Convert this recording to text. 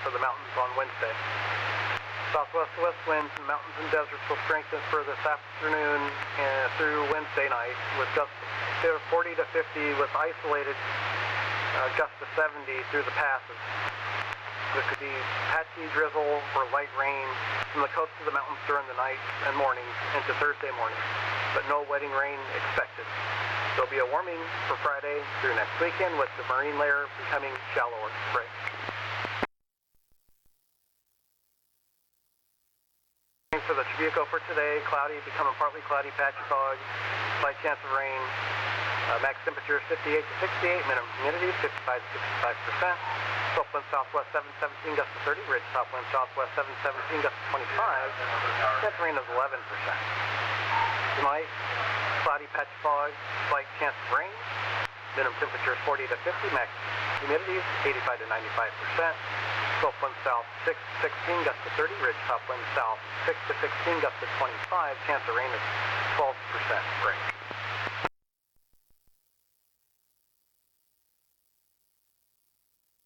for the mountains on Wednesday. Southwest to west winds in mountains and deserts will strengthen for this afternoon through Wednesday night with gusts of 40 to 50 with isolated gusts to 70 through the passes. There could be patchy drizzle or light rain from the coast to the mountains during the night and morning into Thursday morning, but no wetting rain expected. There'll be a warming for Friday through next weekend with the marine layer becoming shallower. Right. For the Trabuco for today, cloudy, becoming partly cloudy, patchy fog, slight chance of rain. Max temperature is 58 to 68, minimum humidity 55 to 65%. Slope wind southwest 717, gust to 30. Ridge top wind southwest 717, gust to 25. Chance of rain is 11%. Tonight, cloudy, patchy fog, slight chance of rain. Minimum temperature is 40 to 50. Max humidity is 85 to 95%. Slope wind south 6 to 16, gust to 30. Ridge top wind south 6 to 16, gust to 25. Chance of rain is 12% rain.